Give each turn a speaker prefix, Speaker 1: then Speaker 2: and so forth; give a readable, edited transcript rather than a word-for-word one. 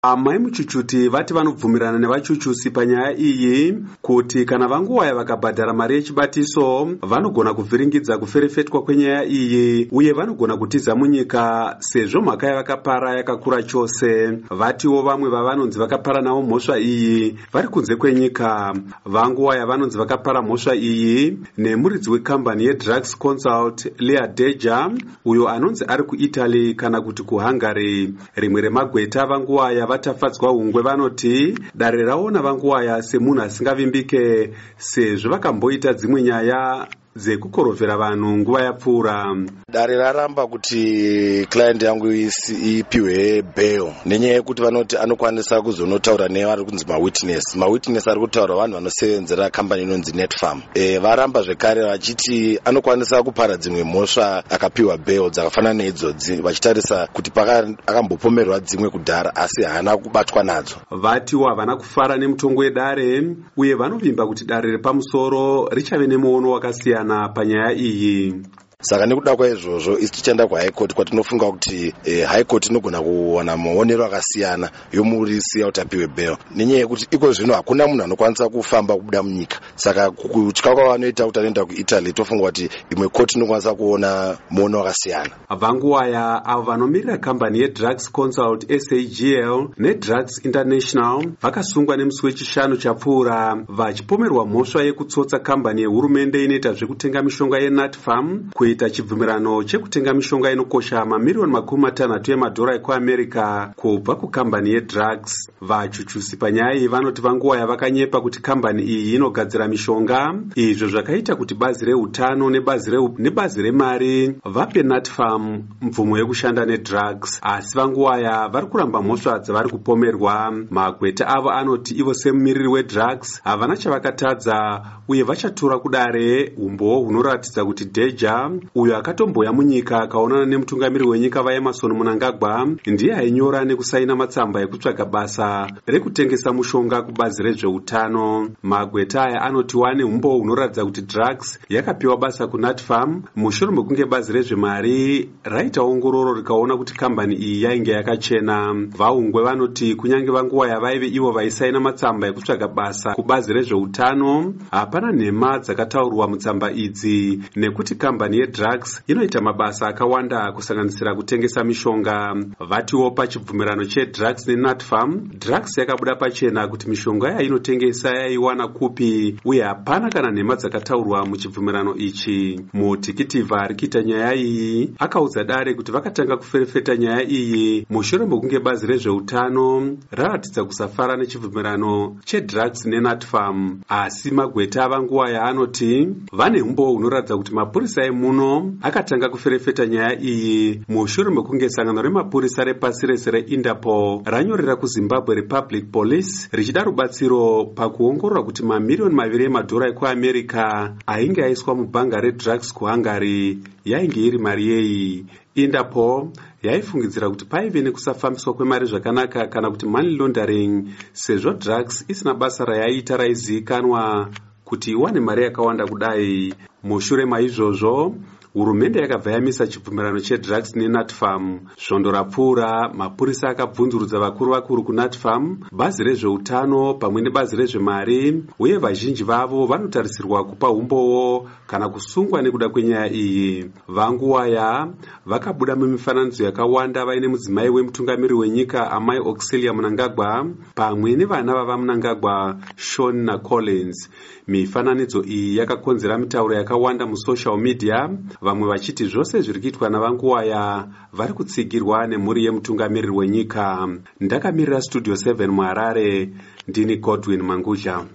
Speaker 1: Amai Muchuchuti vati vanobvumirana nevachuchusi panyaya iyi kuti kana vanguwaya vakabhadhara mari yechibatiso vanogona kuvhiringidza kuferefetwa kwenyaya iyi uye vanogona kutiza munyika sezvo mhaka yavakapara yakakura chose. Vatiwo vamwe vavanonzi vakapara navo mhosva iyi vari kunze kwenyika. Vanguwaya vanonzi vakapara mhosva iyi nemuridzi wekambani yeDrugs Consult Lea Deja uyo anonzi ari kuItaly kana kuti kuHungary. Rimwe remagweta vanguwaya vatafadzwa hungwe vanoti dare raona vanguwaya semunhu asingavimbike sezvo vakamboita dzimwe nyaya dzekukorovhera vanhu nguva yapfuura.
Speaker 2: Dare raramba kuti client yangu ipiwe bail nenyaya yekuti vanoti anokwanisa kuzonotaura nevari kunzi mawitness ari kutaura vanhu vanosevenzera kambani inonzi Netfarm. Varamba zvekare vachiti anokwanisa kupara dzimwe mhosva akapiwa bail dzakafanana neidzodzi vachitarisa kuti akambopomerwa dzimwe kudhara asi haana kubatwa nadzo.
Speaker 1: Vatiwo havana kufara nemutongo wedare uye vanovimba kuti dare repamusoro richave nemuono wakasiyana panyaya iyi.
Speaker 2: Saka nekuda kwaizvozvo isi tichaenda kuHigh Court kwatinofunga kuti High Court inogona kuwana maonero akasiyana yomurisiya kuti apiwe bail nenyaya yekuti iko zvino hakuna munhu anokwanisa kufamba kubuda munyika. Saka kutya kwavanoita kuti anoenda kuItaly tofunga kuti imwe court inokwanisa kuona muono wakasiyana.
Speaker 1: Vanguwaya avo vanomirira kambani yeDrugs Consult SAGL neDrugs International vakasungwa nemusi wechishanu chapfuura vachipomerwa mhosva yekutsotsa kambani yehurumende inoita zvekutenga mishonga yeNatfarm kuita chibvumirano chekutenga mishonga inokosha mamiliyoni $600 emadhora ekuAmerica kubva kukambani yeDrugs. Vachuchusi panyaya iyi vanoti vanguwaya vakanyepa kuti kambani iyi inogadzira mishonga, izvo zvakaita kuti bazi reutano nebazi remari vape Natfarm mvumo yekushanda neDrugs. Asi vanguwaya vari kuramba mhosva dzavari kupomerwa. Magweta avo anoti ivo semumiriri weDrugs havana chavakatadza uye vachatora kudare umbo hunoratidza kuti Deja uyo akatomboya munyika akaonana nemutungamiri wenyika vaEmmerson Mnangagwa ndiye ainyora nekusaina matsamba ekutsvaga basa rekutengesa mushonga kubazi rezveutano. Magweta aya anoti wane umbo hunoratidza kuti Drugs yakapiwa basa kuNatfarm mushure mekunge bazi rezvemari raita ongororo rikaona kuti kambani iyi yainge yakachena. Vaungwe vanoti kunyange vanguwaya vaive ivo vaisaina matsamba ekutsvaga basa kubazi rezveutano hapana nhema dzakataurwa mutsamba idzi nekuti kambani yeDrugs inoita mabasa akawanda kusanganisira kutengesa mishonga. Vatiwo pachibvumirano cheDrugs neNatfarm, Drugs yakabuda pachena kuti mishonga yainotengesa yaiwana kupi uye hapana kana nhema dzakataurwa muchibvumirano ichi. Mutikitivi ari kuita nyaya iyi akaudza dare kuti vakatanga kuferefeta nyaya iyi mushure mekunge bazi rezveutano raratidza kusafara nechibvumirano cheDrugs neNatfarm. Asi magweta avanguwaya anoti vane umbo hunoratidza kuti mapurisa emuno akatanga kuferefeta nyaya iyi mushure mekunge sangano remapurisa repasi rese reInterpol ranyorera kuZimbabwe Republic Police richida rubatsiro pakuongorora kuti mamiliyoni $2 emadhora ekuAmerica ainge aiswa mubhanga reDrugs kuHungary yainge iri mari yei. Interpol yaifungidzira kuti paive nekusafambiswa kwemari zvakanaka kana kuti money laundering sezvo Drugs isina basa rayaiita raizivikanwa kuti iwane mari yakawanda kudai. Mushure maizvozvo hurumende yakabva yamisa chibvumirano cheDrugs neNatfarm. Svondo rapfuura mapurisa akabvunzurudza vakuru kuNatfarm, bazi rezveutano pamwe nebazi rezvemari uye vazhinji vavo vanotarisirwa kupa umbowo kana kusungwa nekuda kwenyaya iyi. Vanguwaya vakabuda mumifananidzo yakawanda vaine mudzimai wemutungamiri wenyika amai Auxilia Mnangagwa pamwe nevana vava Mnangagwa Sean naCollins. Mifananidzo iyi yakakonzera mitauro yakawanda musocial media, vamwe vachiti zvose zviri kuitwa navanguwaya vari kutsigirwa nemhuri yemutungamiriri wenyika. Ndakamirira Studio 7 muHarare, ndini Godwin Mangudya.